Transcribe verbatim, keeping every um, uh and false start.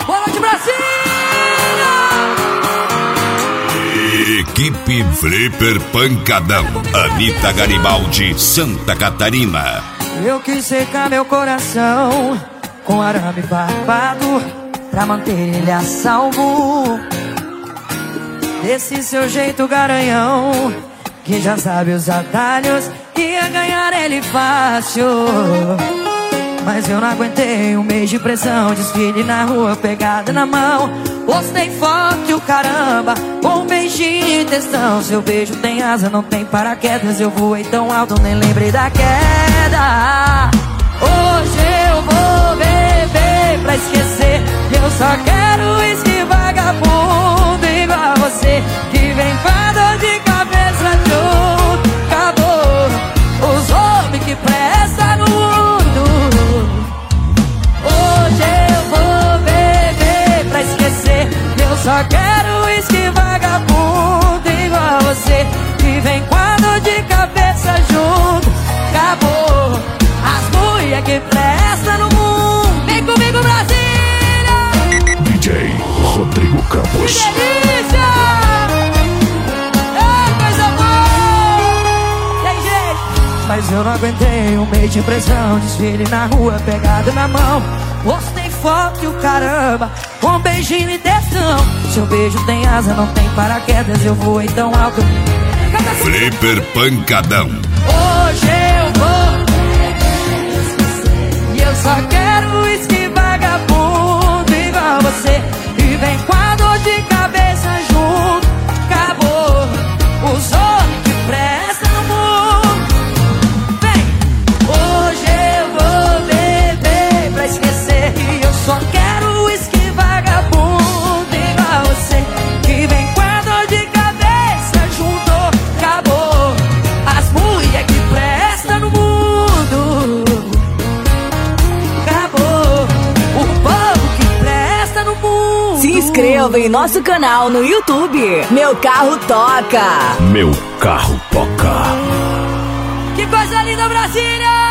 Boa noite, Brasília! Equipe Flipper Pancadão. Anitta Garibaldi, Santa Catarina. Eu quis secar meu coração com arame farpado pra manter ele a salvo desse seu jeito garanhão, que já sabe os atalhos, ia ganhar ele fácil. Mas eu não aguentei um mês de pressão, desfile na rua, pegada na mão. Postei foto e o caramba, com um beijinho e textão. Seu beijo tem asa, não tem paraquedas. Eu voei tão alto, nem lembrei da queda. Hoje eu vou beber pra esquecer. Eu só quero uísque vagabundo igual a você, que vem com a dor de cabeça junto. Acabou os homens que prestam no mundo. Hoje eu vou beber pra esquecer. Eu só quero uísque vagabundo igual a você, que vem com a dor de cabeça junto. Acabou as mulheres que prestam no mundo. Vem comigo, Brasília! D J Rodrigo Campos. Que delícia! É coisa boa! Tem jeito! Mas eu não aguentei um mês de pressão, desfile na rua, pegada na mão. Postei foto e o caramba, com um beijinho e textão. Seu beijo tem asa, não tem paraquedas. Eu voei tão alto. Flipper Pancadão. Hoje eu vou, e eu só quero uísque vagabundo igual você, e vem com a dor de cabeça junto. Acabou os homens que prestam no mundo. Vem! Hoje eu vou beber pra esquecer, e eu só quero uísque vagabundo igual a você, que vem com a dor de cabeça junto. Acabou as mulheres que prestam no mundo. Acabou o povo que presta no mundo. Se inscreva em nosso canal no YouTube. Meu Carro Toca. Meu Carro Toca. Que coisa linda, Brasília!